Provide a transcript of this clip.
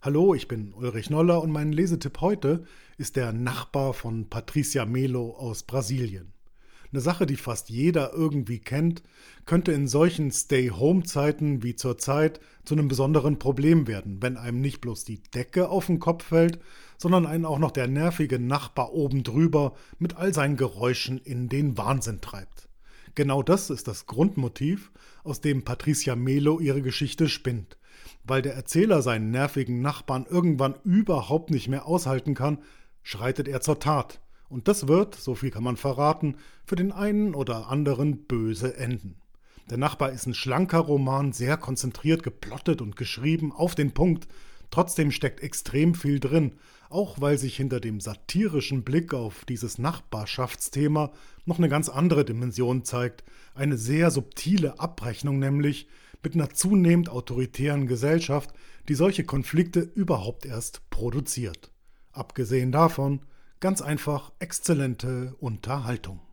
Hallo, ich bin Ulrich Noller und mein Lesetipp heute ist der Nachbar von Patricia Melo aus Brasilien. Eine Sache, die fast jeder irgendwie kennt, könnte in solchen Stay-Home-Zeiten wie zurzeit zu einem besonderen Problem werden, wenn einem nicht bloß die Decke auf den Kopf fällt, sondern einen auch noch der nervige Nachbar oben drüber mit all seinen Geräuschen in den Wahnsinn treibt. Genau das ist das Grundmotiv, aus dem Patricia Melo ihre Geschichte spinnt. Weil der Erzähler seinen nervigen Nachbarn irgendwann überhaupt nicht mehr aushalten kann, schreitet er zur Tat. Und das wird, so viel kann man verraten, für den einen oder anderen böse enden. Der Nachbar ist ein schlanker Roman, sehr konzentriert geplottet und geschrieben, auf den Punkt. Trotzdem steckt extrem viel drin, auch weil sich hinter dem satirischen Blick auf dieses Nachbarschaftsthema noch eine ganz andere Dimension zeigt. Eine sehr subtile Abrechnung nämlich mit einer zunehmend autoritären Gesellschaft, die solche Konflikte überhaupt erst produziert. Abgesehen davon ganz einfach exzellente Unterhaltung.